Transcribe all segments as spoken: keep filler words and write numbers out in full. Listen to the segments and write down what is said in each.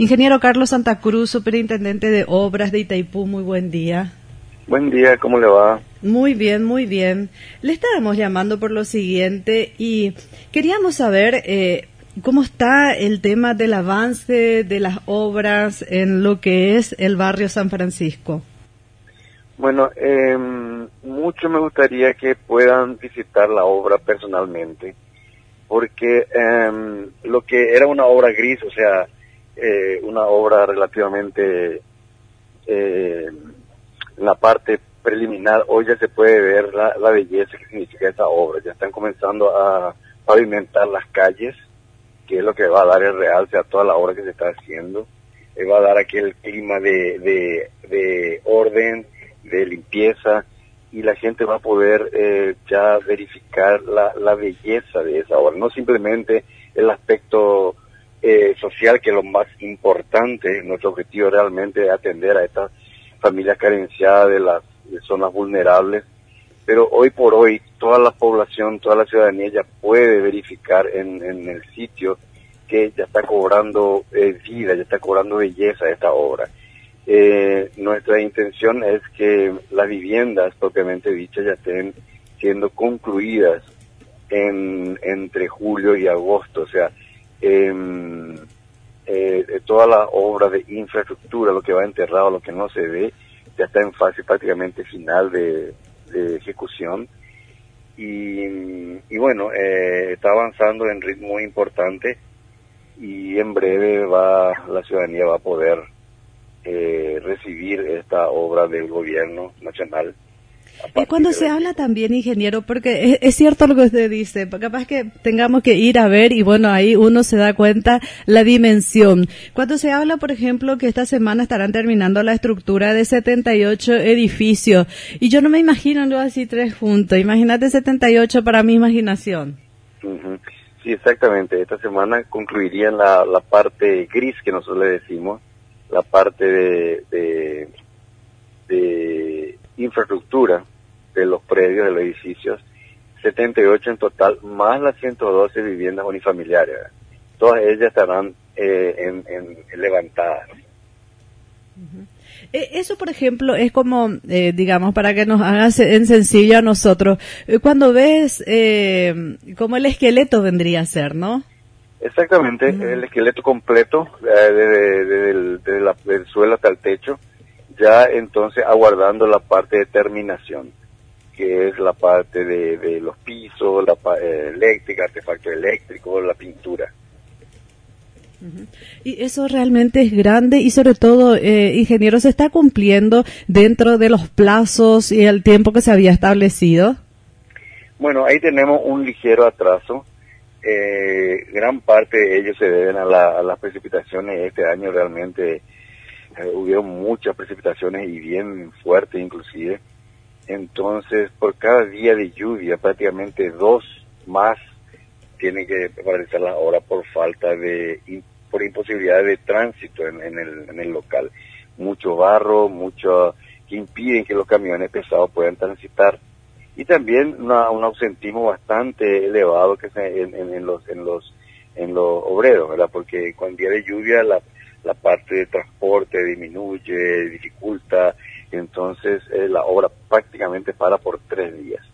Ingeniero Carlos Santa Cruz, superintendente de obras de Itaipú, muy buen día. Buen día, ¿cómo le va? Muy bien, muy bien. Le estábamos llamando por lo siguiente y queríamos saber eh, cómo está el tema del avance de las obras en lo que es el barrio San Francisco. Bueno, eh, mucho me gustaría que puedan visitar la obra personalmente, porque eh, lo que era una obra gris, o sea, eh, una obra relativamente, eh, la parte preliminar, hoy ya se puede ver la, la belleza que significa esa obra. Ya están comenzando a pavimentar las calles, que es lo que va a dar el realce a toda la obra que se está haciendo. Eh, va a dar aquel clima de, de, de orden, de limpieza, y la gente va a poder eh, ya verificar la, la belleza de esa obra, no simplemente el aspecto eh, social, que es lo más importante. Nuestro objetivo realmente es atender a estas familias carenciadas de las de zonas vulnerables, pero hoy por hoy toda la población, toda la ciudadanía ya puede verificar en, en el sitio que ya está cobrando eh, vida, ya está cobrando belleza esta obra. Eh, nuestra intención es que las viviendas propiamente dichas ya estén siendo concluidas en entre julio y agosto, o sea, eh, eh, toda la obra de infraestructura, lo que va enterrado, lo que no se ve, ya está en fase prácticamente final de, de ejecución, y, y bueno, eh, está avanzando en ritmo importante, y en breve va la ciudadanía va a poder Eh, recibir esta obra del gobierno nacional. Y cuando se habla también, ingeniero, porque es, es cierto lo que usted dice, capaz que tengamos que ir a ver y bueno, ahí uno se da cuenta la dimensión. Cuando se habla, por ejemplo, que esta semana estarán terminando la estructura de setenta y ocho edificios, y yo no me imagino no así tres juntos, imagínate setenta y ocho para mi imaginación. Uh-huh. Sí, exactamente, esta semana concluirían la, la parte gris que nosotros le decimos, la parte de, de, de infraestructura de los predios, de los edificios, setenta y ocho en total, más las ciento doce viviendas unifamiliares. Todas ellas estarán eh, en, en levantadas. Uh-huh. Eh, eso, por ejemplo, es como, eh, digamos, para que nos hagas en sencillo a nosotros, eh, cuando ves eh, como el esqueleto vendría a ser, ¿no? Exactamente, uh-huh. El esqueleto completo, eh, desde, desde, el, desde la, del suelo hasta el techo, ya entonces aguardando la parte de terminación, que es la parte de, de los pisos, la parte eléctrica, artefacto eléctrico, la pintura. Uh-huh. Y eso realmente es grande y sobre todo, eh, ingeniero, ¿se está cumpliendo dentro de los plazos y el tiempo que se había establecido? Bueno, ahí tenemos un ligero atraso. Eh, gran parte de ellos se deben a, la, a las precipitaciones. Este año realmente eh, hubieron muchas precipitaciones y bien fuertes inclusive. Entonces, por cada día de lluvia, prácticamente dos más tienen que paralizar las obras por falta de, por imposibilidad de tránsito en, en, el, en el local. Mucho barro, mucho que impiden que los camiones pesados puedan transitar. Y también una, un ausentismo bastante elevado que se, en, en, en los en los en los obreros, ¿verdad? Porque con día de lluvia la la parte de transporte disminuye, dificulta, entonces eh, la obra prácticamente para por tres días.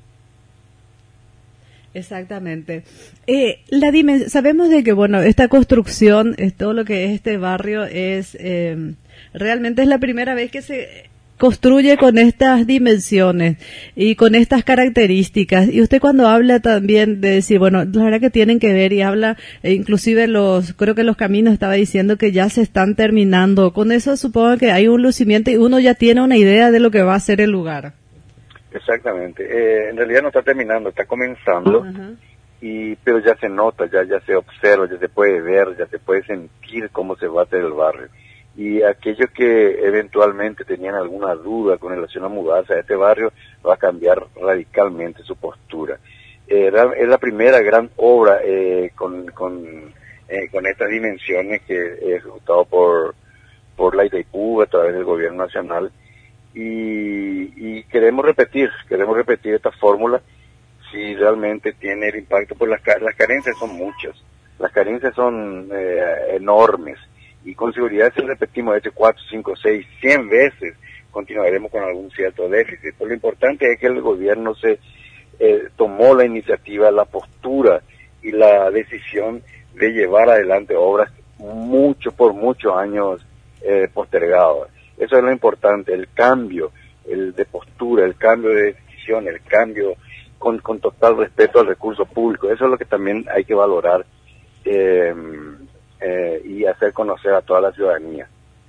Exactamente. Eh, la dimen- sabemos de que bueno, esta construcción, es todo lo que es este barrio es eh, realmente es la primera vez que se construye con estas dimensiones y con estas características. Y usted cuando habla también de decir, bueno, la verdad que tienen que ver y habla, e inclusive los, creo que los caminos estaba diciendo que ya se están terminando. Con eso supongo que hay un lucimiento y uno ya tiene una idea de lo que va a ser el lugar. Exactamente. Eh, en realidad no está terminando, está comenzando, uh-huh. y pero ya se nota, ya ya se observa, ya se puede ver, ya se puede sentir cómo se va a hacer el barrio. Y aquellos que eventualmente tenían alguna duda con relación a mudarse a este barrio, va a cambiar radicalmente su postura. Eh, es la primera gran obra eh, con con, eh, con estas dimensiones que es ejecutado por, por la Itaipú a través del gobierno nacional. Y, y queremos repetir, queremos repetir esta fórmula si realmente tiene el impacto, pues las, las carencias son muchas, las carencias son eh, enormes. y con seguridad si repetimos este cuatro, cinco, seis, cien veces, continuaremos con algún cierto déficit. Pero lo importante es que el gobierno se eh, tomó la iniciativa, la postura y la decisión de llevar adelante obras mucho por muchos años eh, postergados. Eso es lo importante, el cambio, el de postura, el cambio de decisión, el cambio con, con total respeto al recurso público. Eso es lo que también hay que valorar eh, eh, y hacer conocer a toda la ciudadanía.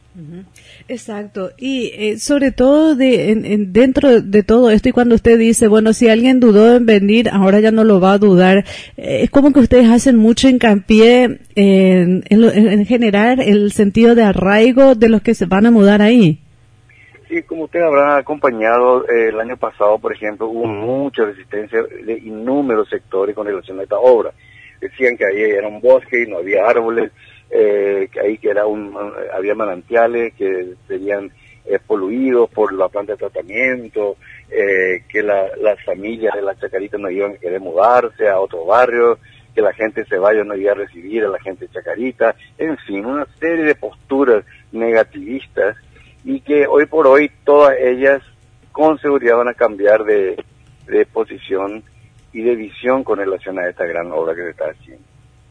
Exacto, y eh, sobre todo de, en, en, dentro de todo esto, y cuando usted dice, bueno, si alguien dudó en venir, ahora ya no lo va a dudar, eh, es como que ustedes hacen mucho hincapié en, en, en generar el sentido de arraigo de los que se van a mudar ahí. Sí, como ustedes habrán acompañado, eh, el año pasado, por ejemplo, hubo mucha resistencia de innúmeros sectores con relación a esta obra. Decían que ahí era un bosque y no había árboles, eh, que ahí que era un, había manantiales que serían eh, poluidos por la planta de tratamiento, eh, que la, las familias de las Chacaritas no iban a querer mudarse a otro barrio, que la gente de Ceballos no iba a recibir a la gente de Chacarita, en fin, una serie de posturas negativistas, y que hoy por hoy todas ellas con seguridad van a cambiar de, de posición y de visión con relación a esta gran obra que se está haciendo.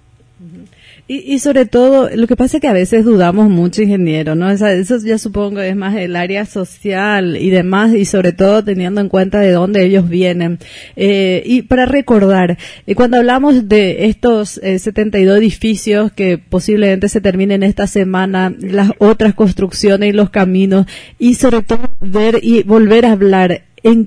Y, y sobre todo, lo que pasa es que a veces dudamos mucho, ingeniero, ¿no? Esa, eso ya supongo es más el área social y demás, y sobre todo teniendo en cuenta de dónde ellos vienen. Eh, y para recordar, eh, cuando hablamos de estos eh, setenta y dos edificios que posiblemente se terminen esta semana, las otras construcciones y los caminos, y sobre todo ver y volver a hablar en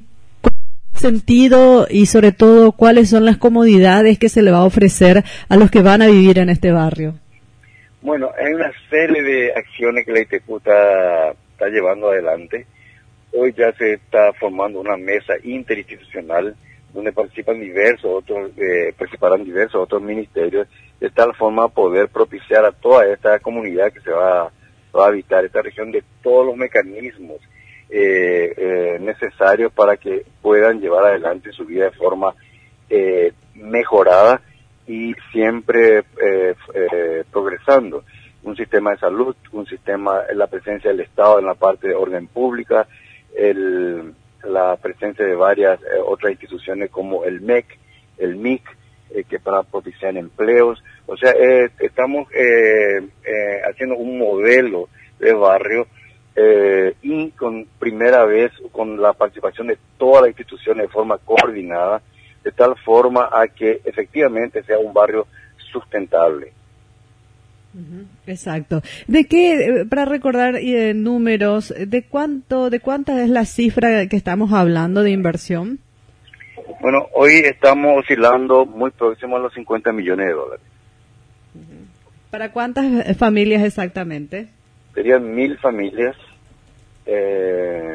sentido y sobre todo cuáles son las comodidades que se le va a ofrecer a los que van a vivir en este barrio. Bueno, hay una serie de acciones que la I T Q está, está llevando adelante. Hoy ya se está formando una mesa interinstitucional donde participan diversos otros, eh, participarán diversos otros ministerios, de tal forma a poder propiciar a toda esta comunidad que se va, va a habitar esta región de todos los mecanismos Eh, eh, necesarios para que puedan llevar adelante su vida de forma eh, mejorada y siempre eh, eh, progresando. Un sistema de salud, un sistema, la presencia del Estado en la parte de orden pública, el, la presencia de varias eh, otras instituciones como el M E C, el M I C, eh, que para propiciar empleos. O sea, eh, estamos eh, eh, haciendo un modelo de barrio Eh, y con primera vez con la participación de todas las instituciones de forma coordinada, de tal forma a que efectivamente sea un barrio sustentable. Exacto. ¿De qué, para recordar eh, números, de cuánto, de cuánta es la cifra que estamos hablando de inversión? Bueno, hoy estamos oscilando muy próximo a los cincuenta millones de dólares. ¿Para cuántas familias exactamente? Serían mil familias, eh,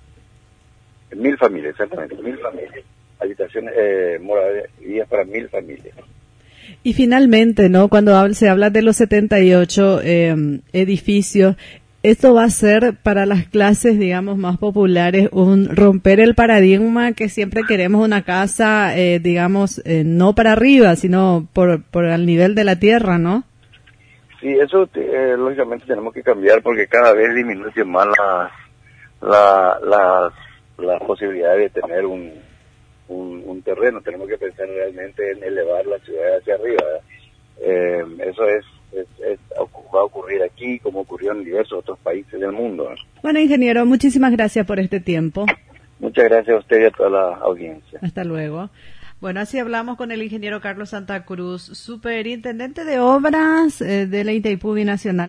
mil familias, exactamente, mil familias, habitaciones, eh, moradas para mil familias. Y finalmente, ¿no? Cuando se habla de los setenta y ocho eh, edificios, esto va a ser para las clases, digamos, más populares, un romper el paradigma que siempre queremos una casa, eh, digamos, eh, no para arriba, sino por, por el nivel de la tierra, ¿no? Sí, eso eh, lógicamente tenemos que cambiar porque cada vez disminuye más la, la, la, la posibilidad de tener un, un, un terreno. Tenemos que pensar realmente en elevar la ciudad hacia arriba. Eh, eso es, es, es, va a ocurrir aquí como ocurrió en diversos otros países del mundo. Bueno, ingeniero, muchísimas gracias por este tiempo. Muchas gracias a usted y a toda la audiencia. Hasta luego. Bueno, así hablamos con el ingeniero Carlos Santa Cruz, superintendente de obras eh, de la I T I P U Binacional.